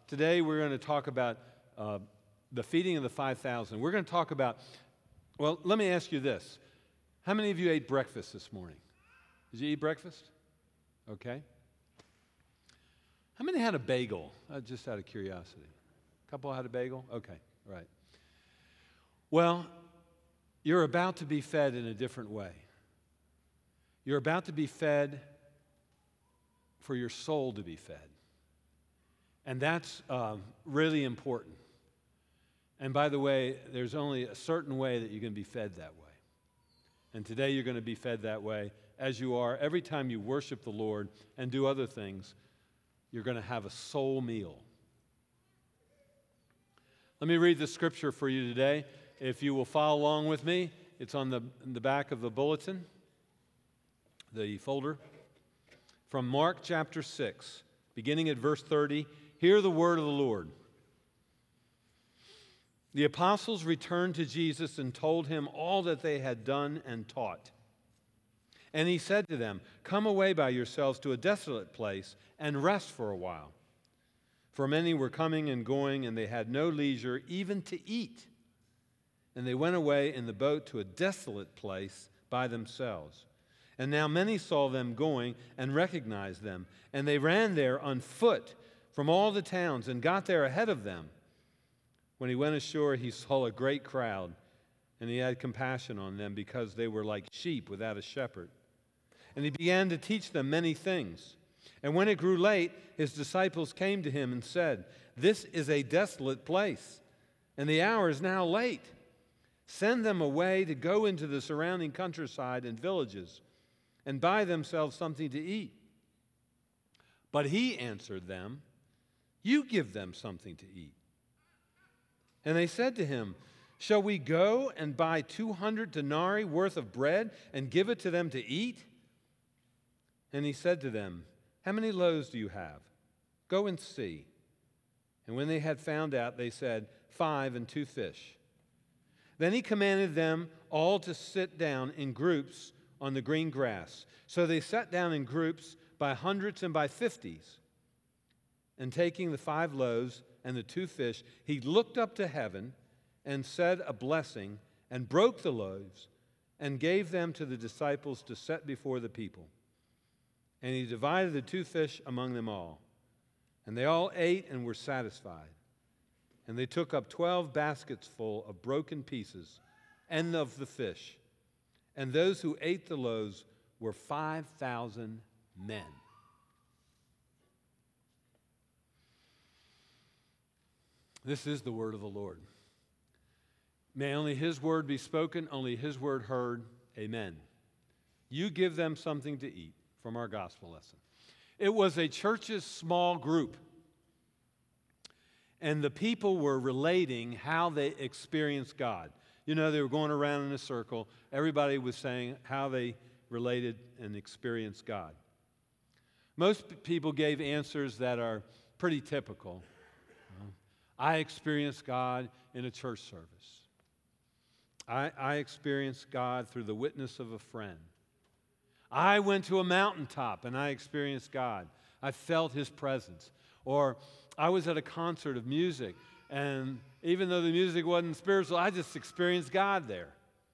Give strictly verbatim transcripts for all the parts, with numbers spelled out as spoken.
today we're going to talk about uh, the feeding of the five thousand. We're going to talk about, well, let me ask you this. How many of you ate breakfast this morning? Did you eat breakfast? Okay. How many had a bagel? Uh, just out of curiosity. A couple had a bagel? Okay, right. Well, you're about to be fed in a different way. You're about to be fed for your soul to be fed. And that's um, really important. And by the way, there's only a certain way that you can be fed that way. And today you're going to be fed that way as you are. Every time you worship the Lord and do other things, you're going to have a soul meal. Let me read the scripture for you today. If you will follow along with me, it's on the, in the back of the bulletin, the folder. From Mark chapter six, beginning at verse thirty, hear the word of the Lord. The apostles returned to Jesus and told him all that they had done and taught. And he said to them, "Come away by yourselves to a desolate place and rest for a while." For many were coming and going, and they had no leisure even to eat. And they went away in the boat to a desolate place by themselves. And now many saw them going and recognized them, and they ran there on foot from all the towns and got there ahead of them. When he went ashore, he saw a great crowd, and he had compassion on them because they were like sheep without a shepherd. And he began to teach them many things. And when it grew late, his disciples came to him and said, "This is a desolate place, and the hour is now late. Send them away to go into the surrounding countryside and villages and buy themselves something to eat." But he answered them, "You give them something to eat." And they said to him, "Shall we go and buy two hundred denarii worth of bread and give it to them to eat?" And he said to them, "How many loaves do you have? Go and see." And when they had found out, they said, "Five and two fish." Then he commanded them all to sit down in groups on the green grass. So they sat down in groups by hundreds and by fifties. And taking the five loaves and the two fish, he looked up to heaven and said a blessing and broke the loaves and gave them to the disciples to set before the people. And he divided the two fish among them all. And they all ate and were satisfied. And they took up twelve baskets full of broken pieces and of the fish. And those who ate the loaves were five thousand men. This is the word of the Lord. May only his word be spoken, only his word heard. Amen. You give them something to eat from our gospel lesson. It was a church's small group. And the people were relating how they experienced God. You know, they were going around in a circle. Everybody was saying how they related and experienced God. Most p- people gave answers that are pretty typical. I experienced God in a church service. I, I experienced God through the witness of a friend. I went to a mountaintop and I experienced God. I felt his presence. Or I was at a concert of music, and even though the music wasn't spiritual, I just experienced God there.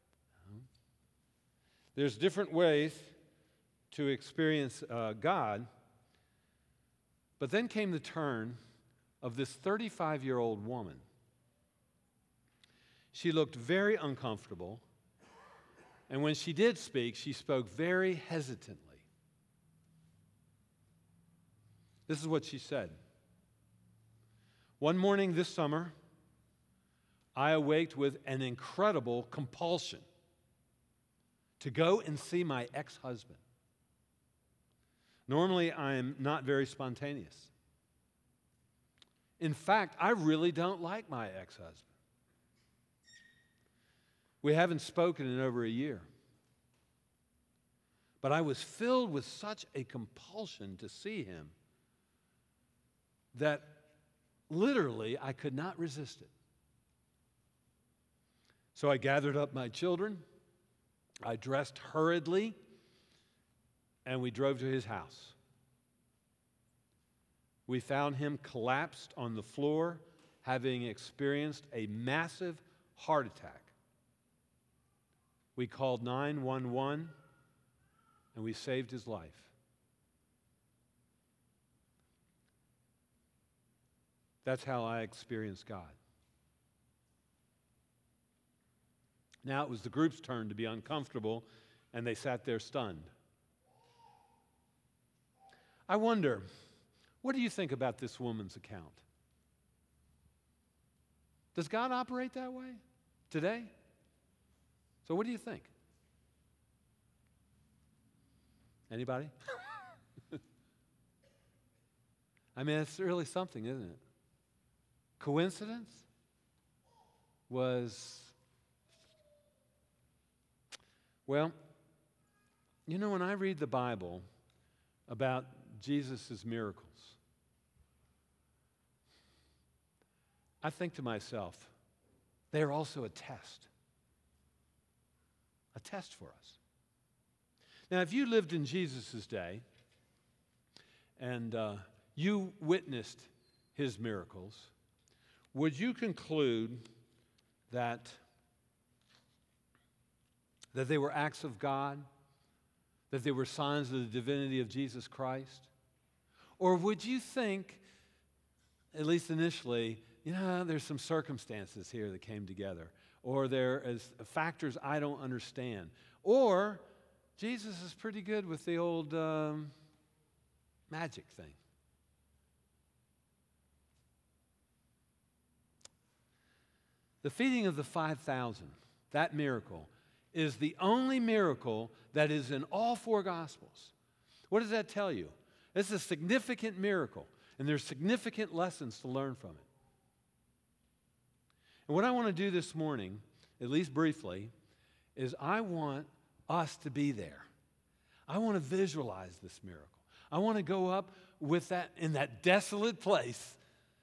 There's different ways to experience uh, God. But then came the turn of this thirty-five-year-old woman. She looked very uncomfortable, and when she did speak, she spoke very hesitantly. This is what she said. "One morning this summer, I awaked with an incredible compulsion to go and see my ex-husband. Normally, I am not very spontaneous. In fact, I really don't like my ex-husband. We haven't spoken in over a year. But I was filled with such a compulsion to see him that literally I could not resist it. So I gathered up my children, I dressed hurriedly, and we drove to his house. We found him collapsed on the floor, having experienced a massive heart attack. We called nine one one, and we saved his life. That's how I experienced God. Now it was the group's turn to be uncomfortable, and they sat there stunned. I wonder, what do you think about this woman's account? Does God operate that way today? So what do you think? Anybody? I mean, it's really something, isn't it? Coincidence? Was, well, you know, when I read the Bible about Jesus' miracles, I think to myself, they are also a test. A test for us. Now, if you lived in Jesus' day and uh, you witnessed his miracles, would you conclude that, that they were acts of God, that they were signs of the divinity of Jesus Christ? Or would you think, at least initially, you know, there's some circumstances here that came together, or there is factors I don't understand, or Jesus is pretty good with the old um, magic thing? The feeding of the five thousand, that miracle, is the only miracle that is in all four Gospels. What does that tell you? It's a significant miracle, and there's significant lessons to learn from it. And what I want to do this morning, at least briefly, is I want us to be there. I want to visualize this miracle. I want to go up with that in that desolate place.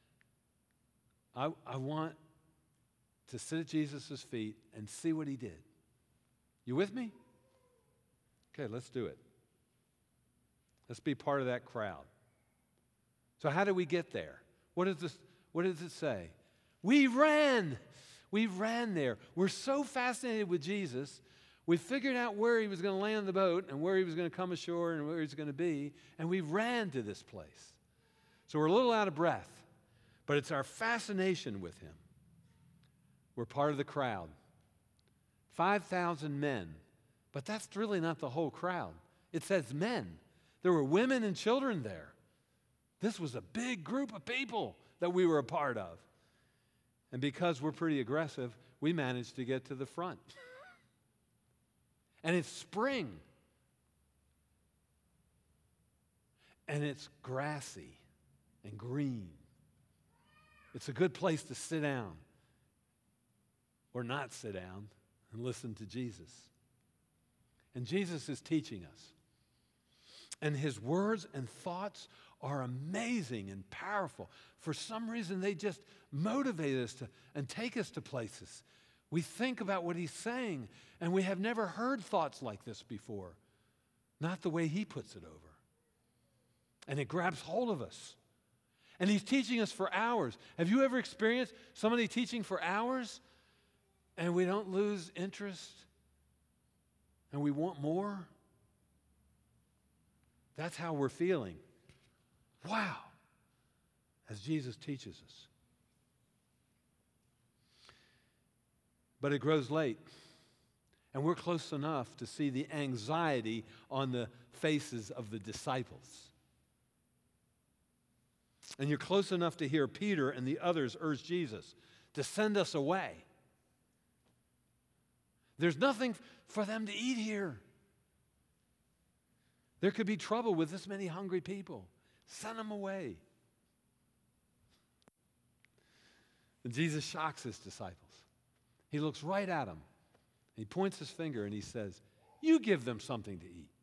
I, I want to sit at Jesus' feet and see what he did. You with me? Okay, let's do it. Let's be part of that crowd. So how did we get there? What does this, what does it say? We ran. We ran there. We're so fascinated with Jesus. We figured out where he was going to land the boat and where he was going to come ashore and where he was going to be, and we ran to this place. So we're a little out of breath, but it's our fascination with him. We're part of the crowd. five thousand men, but that's really not the whole crowd. It says men. There were women and children there. This was a big group of people that we were a part of. And because we're pretty aggressive, we managed to get to the front. And it's spring. And it's grassy and green. It's a good place to sit down or not sit down and listen to Jesus. And Jesus is teaching us. And his words and thoughts are amazing and powerful. For some reason, they just motivate us to, and take us to places. We think about what he's saying, and we have never heard thoughts like this before. Not the way he puts it over. And it grabs hold of us. And he's teaching us for hours. Have you ever experienced somebody teaching for hours, and we don't lose interest, and we want more? That's how we're feeling. Wow, as Jesus teaches us. But it grows late, and we're close enough to see the anxiety on the faces of the disciples. And you're close enough to hear Peter and the others urge Jesus to send us away. There's nothing for them to eat here. There could be trouble with this many hungry people. Send them away. And Jesus shocks his disciples. He looks right at them. He points his finger and he says, "You give them something to eat."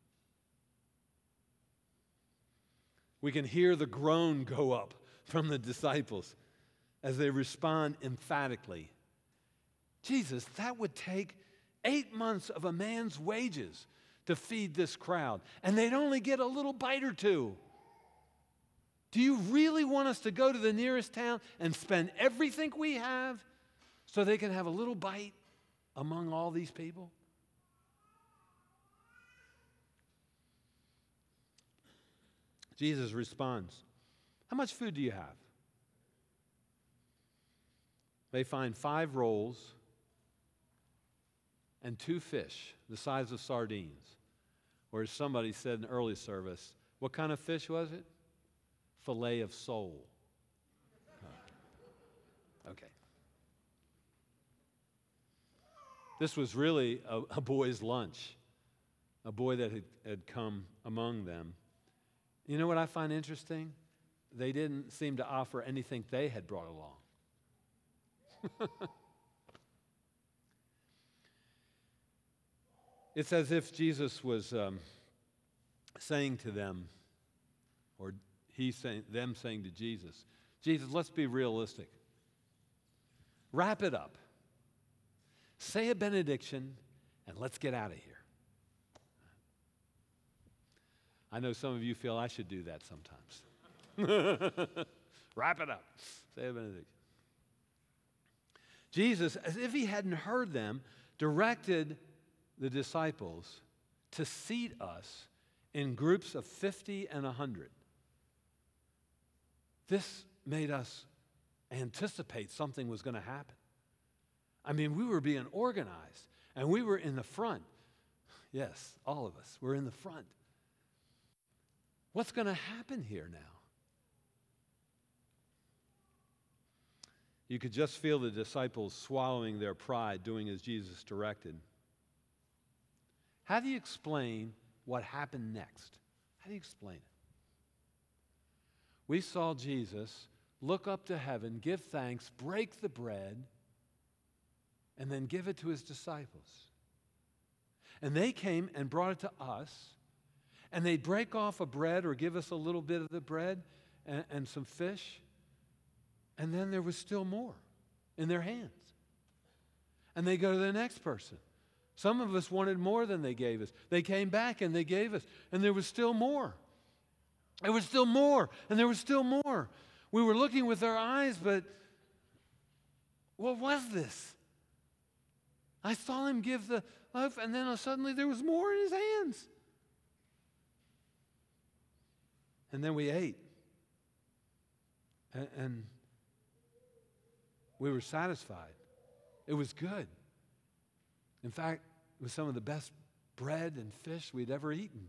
We can hear the groan go up from the disciples as they respond emphatically. Jesus, that would take eight months of a man's wages to feed this crowd, and they'd only get a little bite or two. Do you really want us to go to the nearest town and spend everything we have so they can have a little bite among all these people? Jesus responds, how much food do you have? They find five rolls and two fish the size of sardines. Or as somebody said in early service, what kind of fish was it? Filet of sole. Oh. Okay. This was really a, a boy's lunch, a boy that had, had come among them. You know what I find interesting? They didn't seem to offer anything they had brought along. It's as if Jesus was um, saying to them, or he saying, them saying to Jesus, Jesus, let's be realistic. Wrap it up. Say a benediction, and let's get out of here. I know some of you feel I should do that sometimes. Wrap it up. Say a benediction. Jesus, as if he hadn't heard them, directed the disciples to seat us in groups of fifty and one hundred. This made us anticipate something was going to happen. I mean, we were being organized, and we were in the front. Yes, all of us were in the front. What's going to happen here now? You could just feel the disciples swallowing their pride, doing as Jesus directed. How do you explain what happened next? How do you explain it? We saw Jesus look up to heaven, give thanks, break the bread, and then give it to his disciples. And they came and brought it to us, and they'd break off a bread or give us a little bit of the bread and, and some fish, and then there was still more in their hands. And they go to the next person. Some of us wanted more than they gave us. They came back and they gave us, and there was still more. There was still more, and there was still more. We were looking with our eyes, but what was this? I saw him give the loaf, and then suddenly there was more in his hands. And then we ate. And, and we were satisfied. It was good. In fact, it was some of the best bread and fish we'd ever eaten.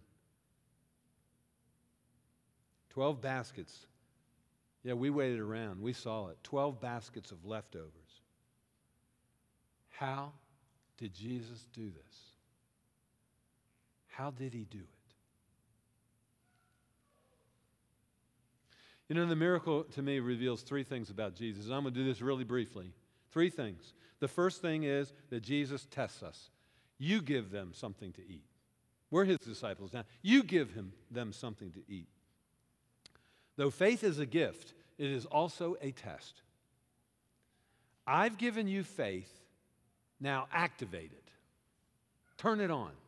Twelve baskets. Yeah, we waited around. We saw it. Twelve baskets of leftovers. How did Jesus do this? How did he do it? You know, the miracle to me reveals three things about Jesus. And I'm going to do this really briefly. Three things. The first thing is that Jesus tests us. You give them something to eat. We're his disciples now. You give him them something to eat. Though faith is a gift, it is also a test. I've given you faith, now activate it. Turn it on.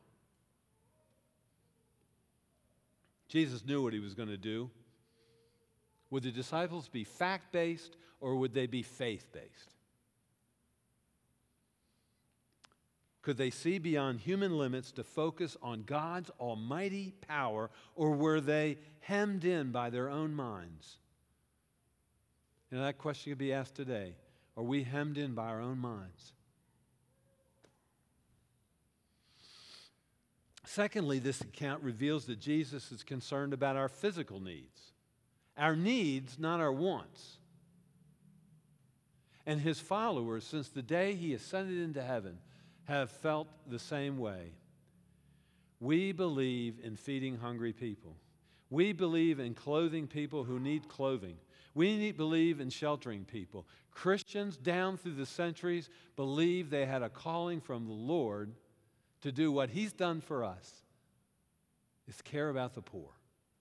Jesus knew what he was going to do. Would the disciples be fact-based or would they be faith-based? Could they see beyond human limits to focus on God's almighty power, or were they hemmed in by their own minds? You know, that question could be asked today. Are we hemmed in by our own minds? Secondly, this account reveals that Jesus is concerned about our physical needs. Our needs, not our wants. And his followers, since the day he ascended into heaven, have felt the same way. We believe in feeding hungry people. We believe in clothing people who need clothing. We need, believe in sheltering people. Christians down through the centuries believe they had a calling from the Lord to do what he's done for us, is care about the poor.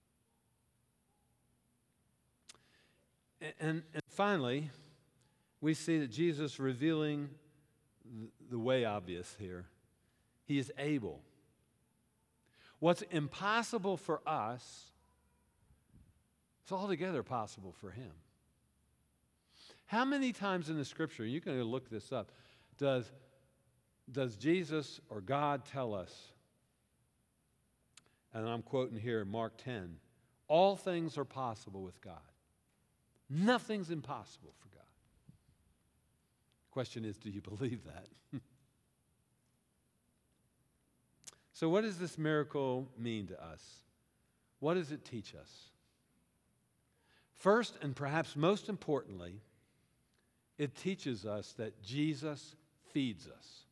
And, and finally, we see that Jesus revealing the way obvious here. He is able. What's impossible for us It's altogether possible for him. How many times in the scripture, you can look this up, does, does Jesus or God tell us, and I'm quoting here Mark ten, all things are possible with God. Nothing's impossible for God. Question is, do you believe that? So what does this miracle mean to us? What does it teach us? First, and perhaps most importantly, it teaches us that Jesus feeds us.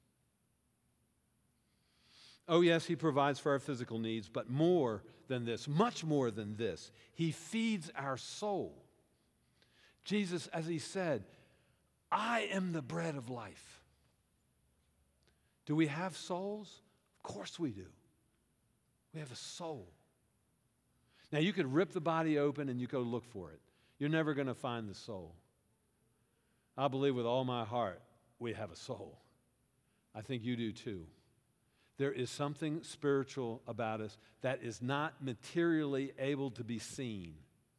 Oh, yes, he provides for our physical needs, but more than this, much more than this, he feeds our soul. Jesus, as he said, I am the bread of life. Do we have souls? Of course we do. We have a soul. Now, you could rip the body open and you go look for it. You're never going to find the soul. I believe with all my heart we have a soul. I think you do too. There is something spiritual about us that is not materially able to be seen.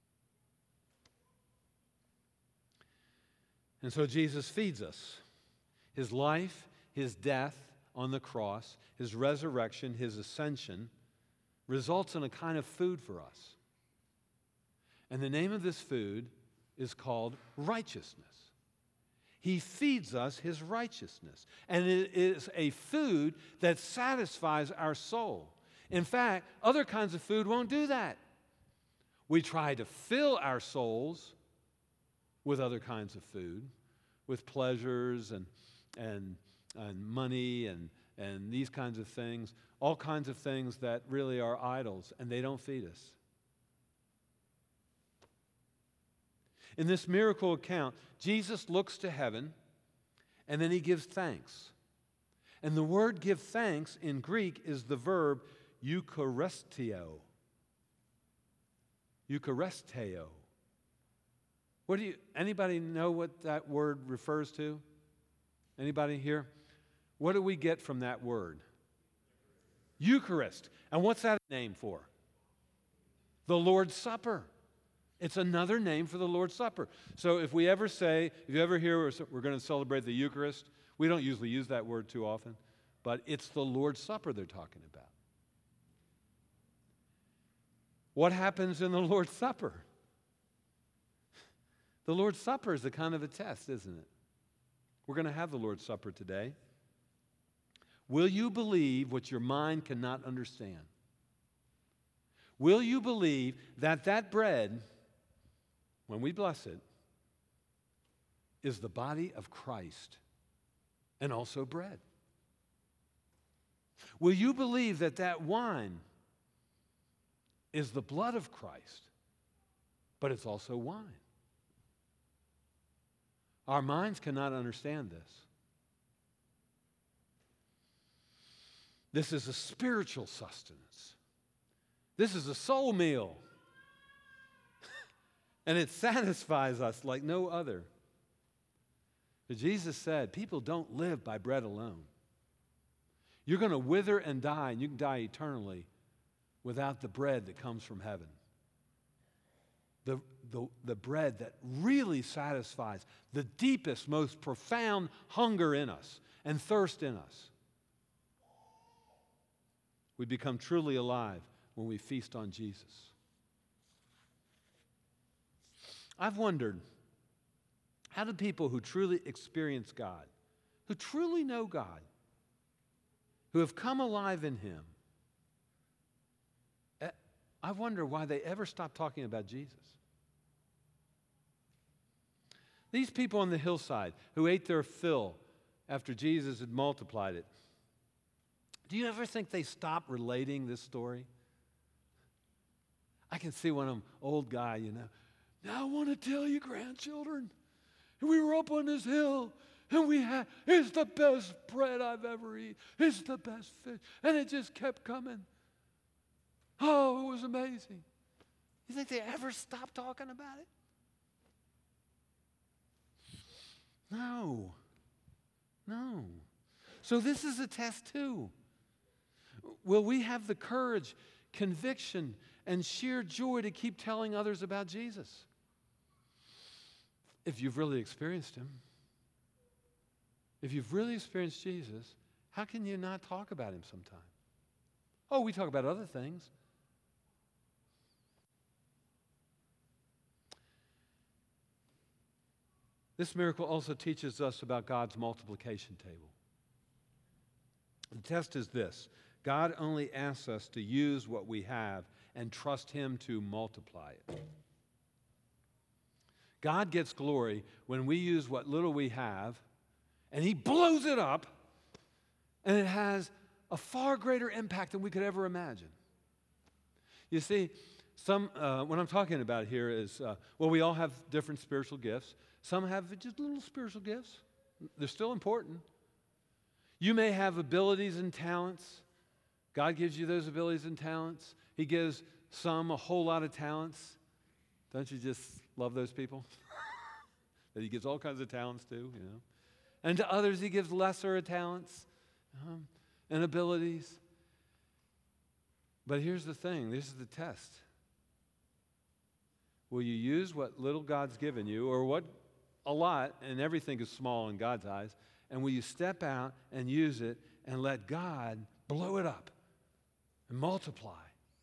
And so Jesus feeds us. His life, his death on the cross, his resurrection, his ascension results in a kind of food for us. And the name of this food is called righteousness. He feeds us his righteousness. And it is a food that satisfies our soul. In fact, other kinds of food won't do that. We try to fill our souls with other kinds of food, with pleasures and, and, and money and, and these kinds of things, all kinds of things that really are idols, and they don't feed us. In this miracle account, Jesus looks to heaven and then he gives thanks. And the word give thanks in Greek is the verb eucharisteo. Eucharisteo. What do you, anybody know what that word refers to? Anybody here? What do we get from that word? Eucharist. And what's that name for? The Lord's Supper. It's another name for the Lord's Supper. So if we ever say, if you ever hear we're, we're going to celebrate the Eucharist, we don't usually use that word too often, but it's the Lord's Supper they're talking about. What happens in the Lord's Supper? The Lord's Supper is a kind of a test, isn't it? We're going to have the Lord's Supper today. Will you believe what your mind cannot understand? Will you believe that that bread, when we bless it, is the body of Christ and also bread? Will you believe that that wine is the blood of Christ, but it's also wine? Our minds cannot understand this. This is a spiritual sustenance. This is a soul meal. And it satisfies us like no other. But Jesus said, people don't live by bread alone. You're going to wither and die, and you can die eternally without the bread that comes from heaven. The, the, the bread that really satisfies the deepest, most profound hunger in us and thirst in us. We become truly alive when we feast on Jesus. I've wondered, how do people who truly experience God, who truly know God, who have come alive in him, I wonder why they ever stop talking about Jesus. These people on the hillside who ate their fill after Jesus had multiplied it, do you ever think they stopped relating this story? I can see one of them, old guy, you know. Now I want to tell you, grandchildren, we were up on this hill and we had, it's the best bread I've ever eaten. It's the best fish. And it just kept coming. Oh, it was amazing. You think they ever stopped talking about it? No. No. So this is a test too. Will we have the courage, conviction, and sheer joy to keep telling others about Jesus. If you've really experienced him, if you've really experienced Jesus, how can you not talk about him sometime? Oh, we talk about other things. This miracle also teaches us about God's multiplication table. The test is this: God only asks us to use what we have and trust him to multiply it. God gets glory when we use what little we have, and he blows it up, and it has a far greater impact than we could ever imagine. You see, some uh, what I'm talking about here is, uh, well, we all have different spiritual gifts. Some have just little spiritual gifts. They're still important. You may have abilities and talents. God gives you those abilities and talents. He gives some a whole lot of talents. Don't you just love those people? That he gives all kinds of talents to, you know. And to others he gives lesser talents um, and abilities. But here's the thing. This is the test. Will you use what little God's given you, or what a lot, and everything is small in God's eyes, and will you step out and use it and let God blow it up and multiply?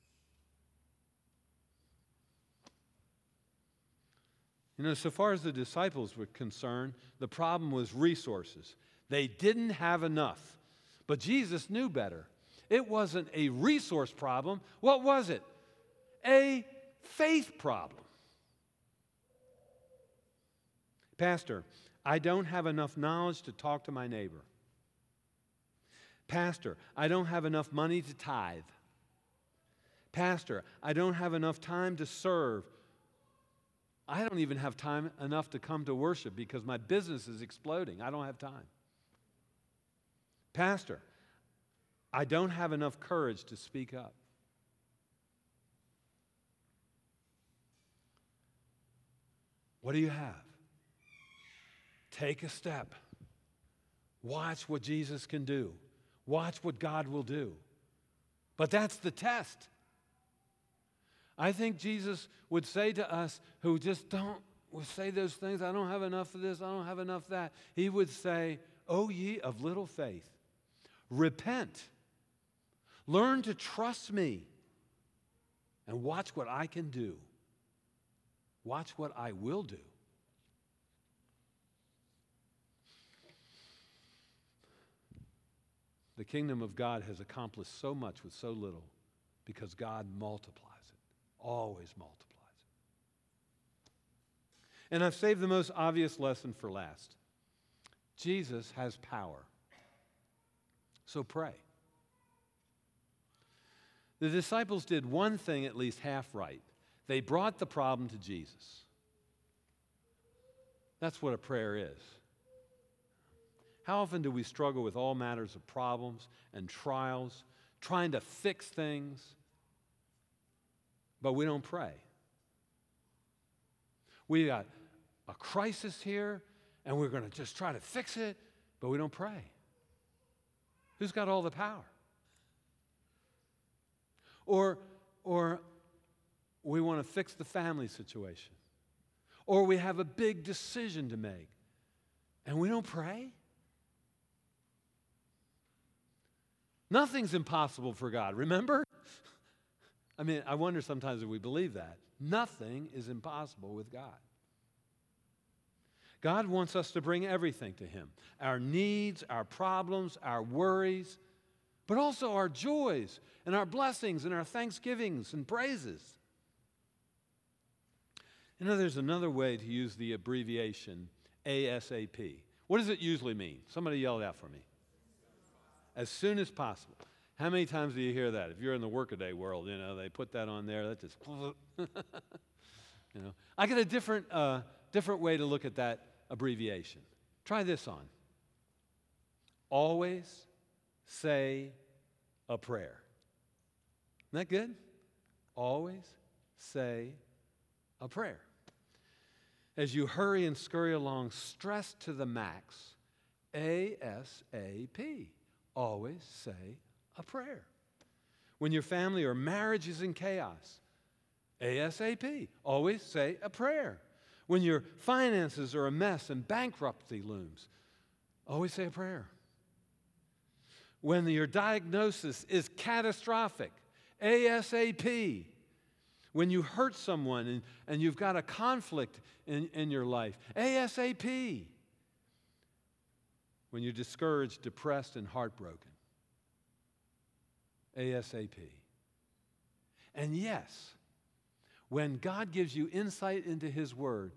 You know, so far as the disciples were concerned, the problem was resources. They didn't have enough. But Jesus knew better. It wasn't a resource problem. What was it? A faith problem. Pastor, I don't have enough knowledge to talk to my neighbor. Pastor, I don't have enough money to tithe. Pastor, I don't have enough time to serve. I don't even have time enough to come to worship because my business is exploding. I don't have time. Pastor, I don't have enough courage to speak up. What do you have? Take a step. Watch what Jesus can do. Watch what God will do. But that's the test. I think Jesus would say to us who just don't would say those things, I don't have enough of this, I don't have enough of that. He would say, O ye of little faith, repent. Learn to trust me and watch what I can do. Watch what I will do. The kingdom of God has accomplished so much with so little because God multiplies it, always multiplies it. And I've saved the most obvious lesson for last. Jesus has power. So pray. The disciples did one thing at least half right. They brought the problem to Jesus. That's what a prayer is. How often do we struggle with all matters of problems and trials, trying to fix things, but we don't pray? We got a crisis here, and we're going to just try to fix it, but we don't pray. Who's got all the power? Or, or we want to fix the family situation. Or we have a big decision to make, and we don't pray? Nothing's impossible for God, remember? I mean, I wonder sometimes if we believe that. Nothing is impossible with God. God wants us to bring everything to him. Our needs, our problems, our worries, but also our joys and our blessings and our thanksgivings and praises. You know, there's another way to use the abbreviation ASAP. What does it usually mean? Somebody yell it out for me. As soon as possible. How many times do you hear that? If you're in the workaday world, you know, they put that on there. That just, you know. I got a different, uh, different way to look at that abbreviation. Try this on. Always say a prayer. Isn't that good? Always say a prayer. As you hurry and scurry along, stress to the max, A S A P. Always say a prayer. When your family or marriage is in chaos, ASAP. Always say a prayer. When your finances are a mess and bankruptcy looms, always say a prayer. When your diagnosis is catastrophic, ASAP. When you hurt someone and, and you've got a conflict in, in your life, ASAP. When you're discouraged, depressed, and heartbroken, ASAP. And yes, when God gives you insight into His Word,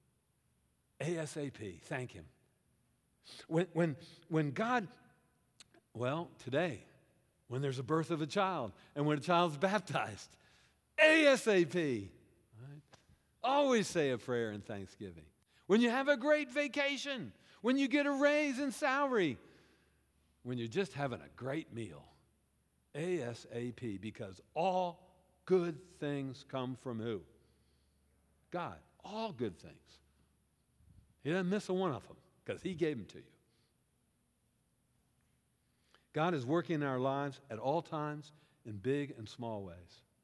ASAP, thank Him. When, when, when God, well, today, when there's a birth of a child and when a child's baptized, ASAP. Right? Always say a prayer in thanksgiving. When you have a great vacation, when you get a raise in salary, when you're just having a great meal, ASAP, because all good things come from who? God. All good things. He doesn't miss a one of them because He gave them to you. God is working in our lives at all times in big and small ways.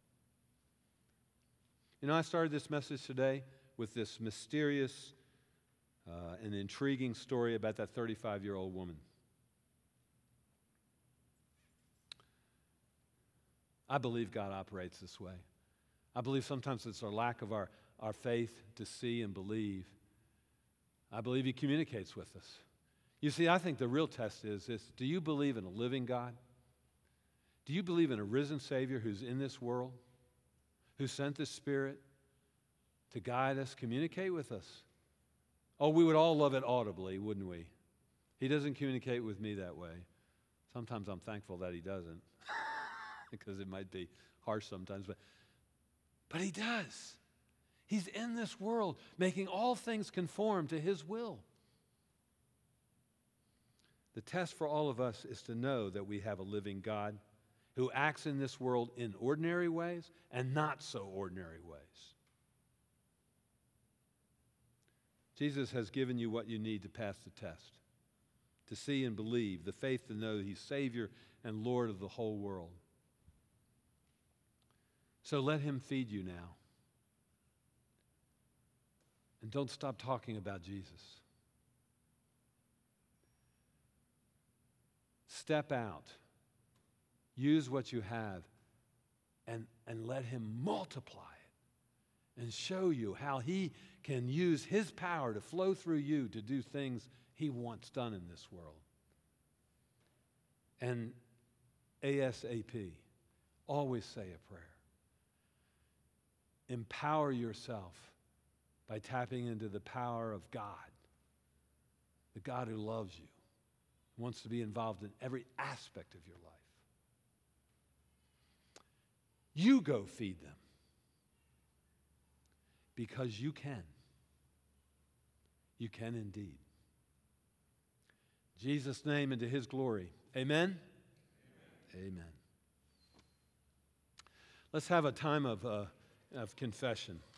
You know, I started this message today with this mysterious uh, and intriguing story about that thirty-five-year-old woman. I believe God operates this way. I believe sometimes it's our lack of our, our faith to see and believe. I believe He communicates with us. You see, I think the real test is this: do you believe in a living God? Do you believe in a risen Savior who's in this world, who sent the Spirit to guide us, communicate with us? Oh, we would all love it audibly, wouldn't we? He doesn't communicate with me that way. Sometimes I'm thankful that He doesn't, because it might be harsh sometimes, but, but He does. He's in this world, making all things conform to His will. The test for all of us is to know that we have a living God who acts in this world in ordinary ways and not so ordinary ways. Jesus has given you what you need to pass the test, to see and believe, the faith to know He's Savior and Lord of the whole world. So let Him feed you now. And don't stop talking about Jesus. Step out. Use what you have and, and let Him multiply it and show you how He can use His power to flow through you to do things He wants done in this world. And ASAP, always say a prayer. Empower yourself by tapping into the power of God, the God who loves you, wants to be involved in every aspect of your life. You go feed them because you can. You can indeed. In Jesus' name and to His glory. Amen? Amen. Amen. Let's have a time of, uh, of confession.